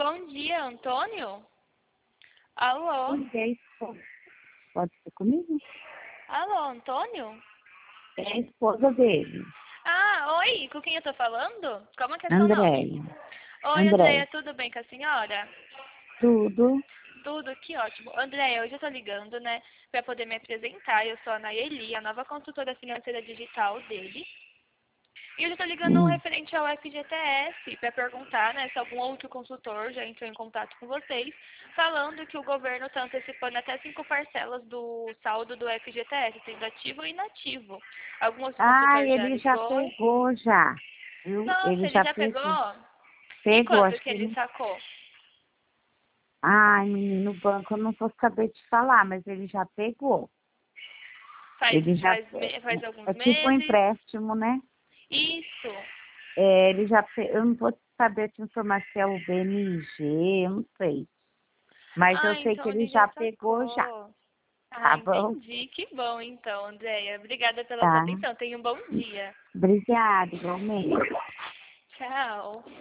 Bom dia, Antônio? Alô? Liguei, pode ser comigo? Alô, Antônio? É a esposa dele, Ah, oi, com quem eu tô falando? Como que é seu nome? Andréia. Oi, Andréia, Andréia, tudo bem com a senhora? tudo. Tudo, que ótimo. Andréia, hoje eu tô ligando, né, pra poder me apresentar. Eu sou a Nayeli, a nova consultora financeira digital dele. E eu tô ligando Hum. referente ao FGTS para perguntar, né, se algum outro consultor já entrou em contato com vocês, falando que o governo está antecipando até 5 parcelas do saldo do FGTS, sendo ativo e inativo. Algum outro Ah, consultor já ele já ligou? pegou já, viu? Nossa, Ele ele já já pegou. pegou? E Pegou, quando acho que que ele ele... sacou? Ai, menino, o banco eu não vou saber te falar, mas ele já pegou. Faz, Ele já... faz, faz alguns É tipo um meses? empréstimo, né? Isso. É, ele já... Eu não vou saber te informar se é o BMG, eu não sei. Mas eu Ah, sei que então ele ele já já pegou já, sacou. Ah, tá bom? entendi. Que bom então, Andréia. Obrigada pela sua Tá. atenção. Tenha um bom dia. Obrigada, igualmente. Tchau.